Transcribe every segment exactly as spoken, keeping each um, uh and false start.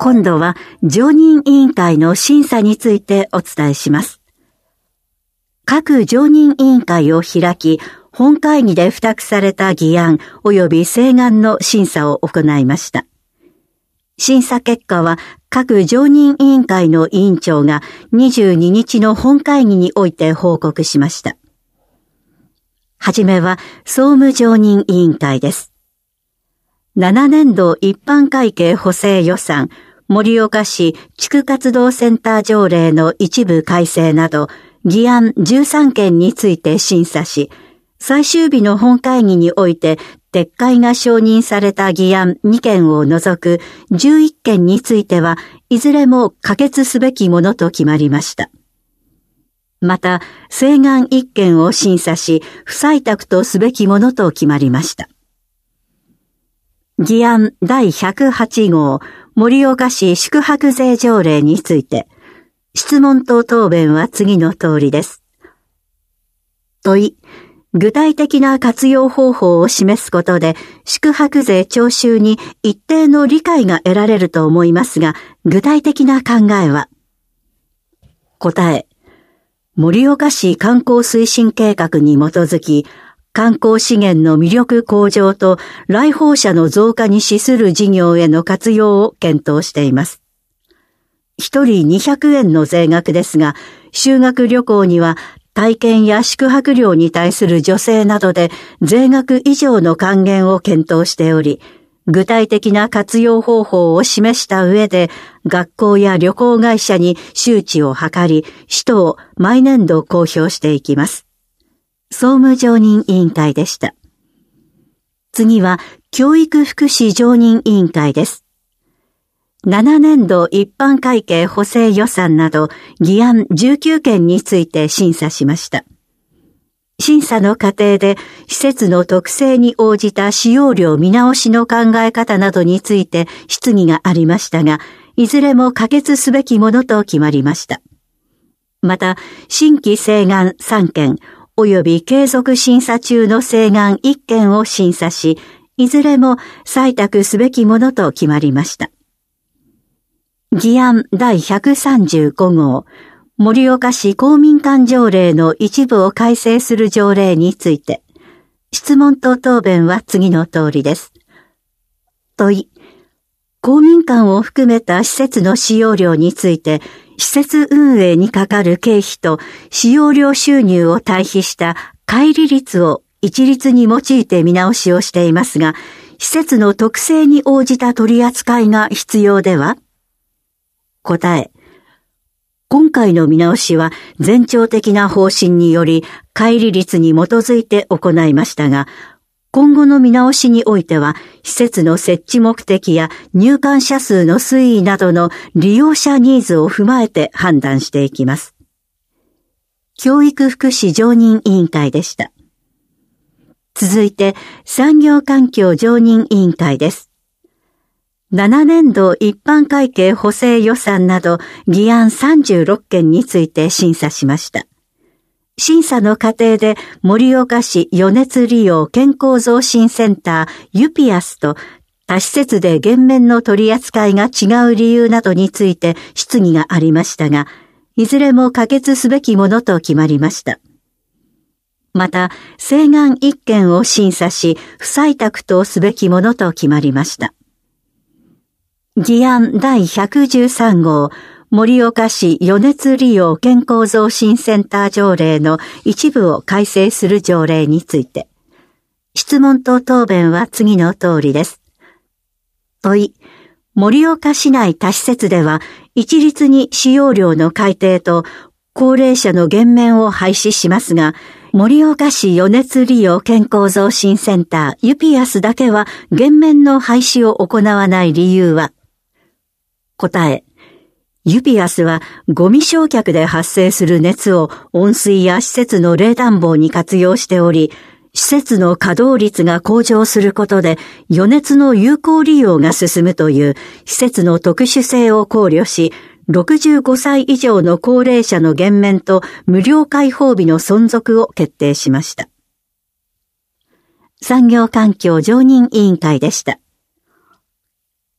今度は常任委員会の審査についてお伝えします。各常任委員会を開き、本会議で付託された議案及び請願の審査を行いました。審査結果は各常任委員会の委員長がにじゅうににちの本会議において報告しました。はじめは総務常任委員会です。ななねんど一般会計補正予算、盛岡市地区活動センター条例の一部改正など、議案じゅうさんけんについて審査し、最終日の本会議において撤回が承認された議案にけんを除くじゅういっけんについてはいずれも可決すべきものと決まりました。また、請願いっけんを審査し、不採択とすべきものと決まりました。議案だいひゃくはちごう、盛岡市宿泊税条例について、質問と答弁は次の通りです。問い、具体的な活用方法を示すことで、宿泊税徴収に一定の理解が得られると思いますが、具体的な考えは？答え、盛岡市観光推進計画に基づき、観光資源の魅力向上と来訪者の増加に資する事業への活用を検討しています。一人にひゃくえんの税額ですが、修学旅行には体験や宿泊料に対する助成などで税額以上の還元を検討しており、具体的な活用方法を示した上で、学校や旅行会社に周知を図り、使途を毎年度公表していきます。総務常任委員会でした。次は、教育福祉常任委員会です。ななねんど一般会計補正予算など議案じゅうきゅうけんについて審査しました。審査の過程で施設の特性に応じた使用料見直しの考え方などについて質疑がありましたが、いずれも可決すべきものと決まりました。また、新規請願さんけん及び継続審査中の請願いっけんを審査し、いずれも採択すべきものと決まりました。議案だいひゃくさんじゅうごごう、盛岡市公民館条例の一部を改正する条例について、質問と答弁は次の通りです。問い、公民館を含めた施設の使用料について、施設運営にかかる経費と使用料収入を対比した乖離率を一律に用いて見直しをしていますが、施設の特性に応じた取り扱いが必要では？答え、今回の見直しは前兆的な方針により乖離率に基づいて行いましたが、今後の見直しにおいては施設の設置目的や入館者数の推移などの利用者ニーズを踏まえて判断していきます。教育福祉常任委員会でした。続いて産業環境常任委員会です。ななねんど一般会計補正予算など議案さんじゅうろっけんについて審査しました。審査の過程で盛岡市余熱利用健康増進センターユピアスと他施設で減免の取り扱いが違う理由などについて質疑がありましたが、いずれも可決すべきものと決まりました。また、請願いっけんを審査し、不採択とすべきものと決まりました。議案だいひゃくじゅうさんごう、盛岡市余熱利用健康増進センター条例の一部を改正する条例について、質問と答弁は次の通りです。問い、盛岡市内他施設では一律に使用料の改定と高齢者の減免を廃止しますが、盛岡市余熱利用健康増進センターユピアスだけは減免の廃止を行わない理由は？答え、ユピアスはゴミ焼却で発生する熱を温水や施設の冷暖房に活用しており、施設の稼働率が向上することで余熱の有効利用が進むという施設の特殊性を考慮し、ろくじゅうごさい以上の高齢者の減免と無料開放日の存続を決定しました。産業環境常任委員会でした。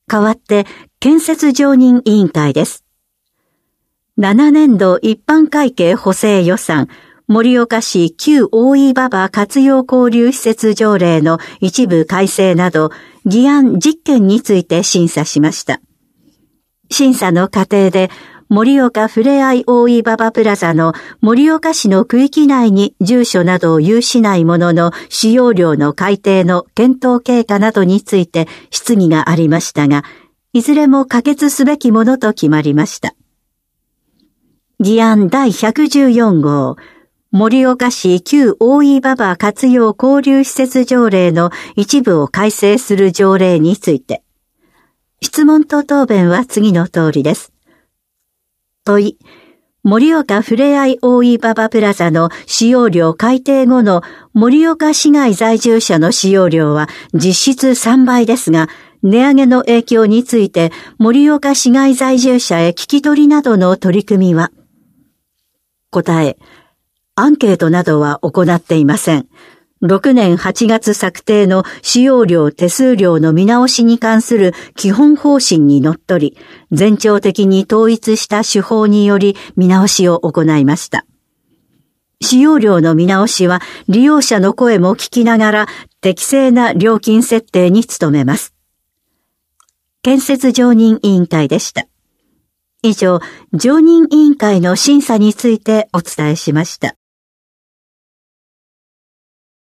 代わって建設常任委員会です。ななねんど一般会計補正予算、盛岡市旧大井馬場活用交流施設条例の一部改正など、議案じゅっけんについて審査しました。審査の過程で、盛岡ふれあい大井馬場プラザの盛岡市の区域内に住所などを有しないものの使用料の改定の検討経過などについて質疑がありましたが、いずれも可決すべきものと決まりました。議案だいひゃくじゅうよんごう、盛岡市旧大井馬場活用交流施設条例の一部を改正する条例について、質問と答弁は次の通りです。問い、盛岡ふれあい大井馬場プラザの使用料改定後の盛岡市外在住者の使用料は実質さんばいですが、値上げの影響について盛岡市外在住者へ聞き取りなどの取り組みは、答え、アンケートなどは行っていません。ろくねんはちがつ策定の使用料手数料の見直しに関する基本方針にのっとり、全庁的に統一した手法により見直しを行いました。使用料の見直しは利用者の声も聞きながら適正な料金設定に努めます。建設常任委員会でした。以上、常任委員会の審査についてお伝えしました。